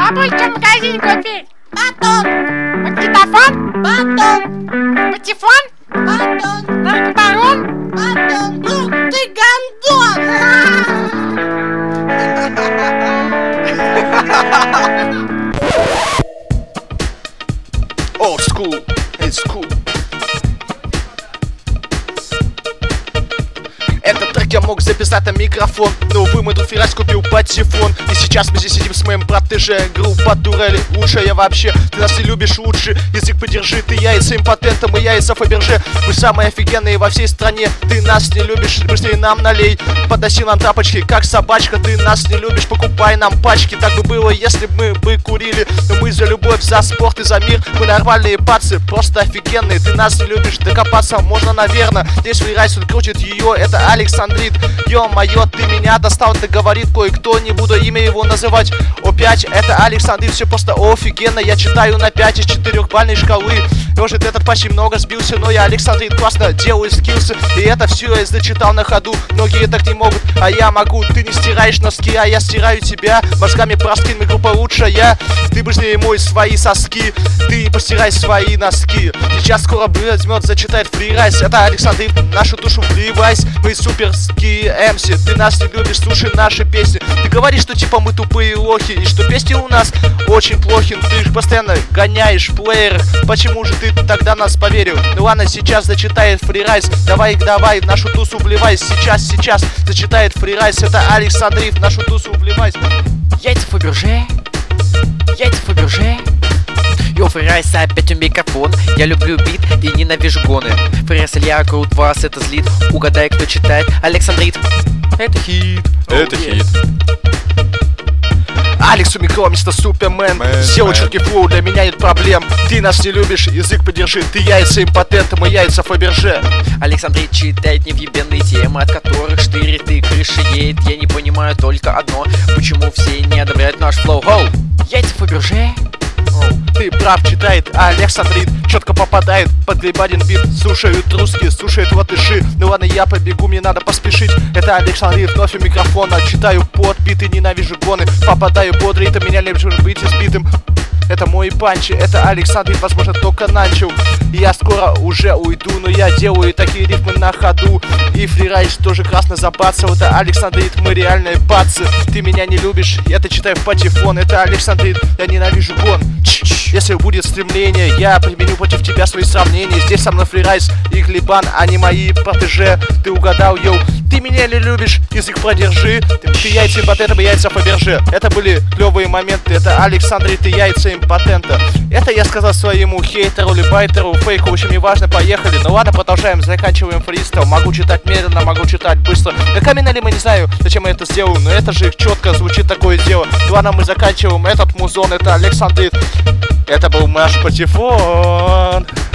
Бабулька в магазине купить. Батон. Магнитофон. Батон. Патефон. Батон. Наркобарон. Батон. Ну ты гандон. Old school, it's cool. Этот трек я мог записать на микрофон, но увы, мой друг Феррайс купил патефон. И сейчас мы здесь сидим с моим протеже. Группа Турель, лучшая вообще. Ты нас не любишь лучше, язык подержи. Ты яйца импотентом и яйца Фаберже. Мы самые офигенные во всей стране. Ты нас не любишь, быстрее нам налей. Подноси нам тапочки, как собачка. Ты нас не любишь, покупай нам пачки. Так бы было, если бы мы бы курили. Но мы за любовь, за спорт и за мир. Мы нормальные пацы, просто офигенные. Ты нас не любишь, докопаться можно, наверное. Здесь Феррайс, он крутит ее, это Александрит. Ё-моё, ты меня достал, ты говорит кое-кто, не буду имя его называть. Опять, это Александрит, все просто офигенно. Я читаю на 5 из 4-бальной шкалы. Может, этот почти много сбился, но я Александрит классно делаю скиллсы. И это все я зачитал на ходу. Многие так не могут, а я могу. Ты не стираешь носки, а я стираю тебя. Мозгами простыми, группа лучшая. Ты быстрее мой свои соски. Ты постирай свои носки. Сейчас скоро возьмет, зачитает Феррайс. Это Александрит, нашу душу вливайся. Мы суперские МС. Ты нас не любишь, слушай наши песни. Ты говоришь, что типа мы тупые лохи, и что песни у нас очень плохи. Ты же постоянно гоняешь в плеерах. Почему же ты тогда нас поверил? Ну ладно, сейчас зачитает Феррайс. Давай в нашу тусу вливайся. Сейчас зачитает Феррайс. Это Александрит, в нашу тусу вливайся. Яйца Фаберже. Яйца Фаберже. Йо, Феррайс, опять у микрофон. Я люблю бит и ненавижу гоны. Феррайс, Илья, крут, вас это злит. Угадай, кто читает. Александрит. Это хит. Это хит. Алекс у микро, мистер Супермен. Сделай четкий флоу, для меня нет проблем. Ты нас не любишь, язык подержи. Ты яйца импотента, мы яйца Фаберже. Александрит читает невъебенные темы, от которых штырит и крыша едет. Я не понимаю только одно: почему все не одобряют наш флоу. Хоу! Яйца Фаберже. Ты прав, читает Александрит, четко попадает под глибадин бит. Слушают русские, слушают латыши. Ну ладно, я побегу, мне надо поспешить. Это Александрит, вновь у микрофона. Читаю под биты, ненавижу гоны. Попадаю бодрый, это меня легче быть избитым. Это мой панчи, это Александрит, возможно, только начал. И я скоро уже уйду, но я делаю такие рифмы на ходу. И Феррайс тоже красно забацал. Это Александрит, мы реальные пацы. Ты меня не любишь, я-то читаю в патефон. Это Александрит, я ненавижу гон. Если будет стремление, я применю против тебя свои сравнения. Здесь со мной Феррайс и Глебан, а не мои протеже. Ты угадал, йоу. Ты меня не любишь, язык продержи. Ты яйца импотента, яйца Фаберже. Это были клевые моменты. Это Александрит и яйца импотента. Это я сказал своему хейтеру или байтеру, фейку, в общем, не важно, поехали. Ну ладно, продолжаем, заканчиваем фристайл. Могу читать медленно, могу читать быстро. На камень мы не знаю, зачем я это сделаю, но это же четко звучит такое дело. Ну ладно, мы заканчиваем этот музон, это Александрит. Это был наш патефон.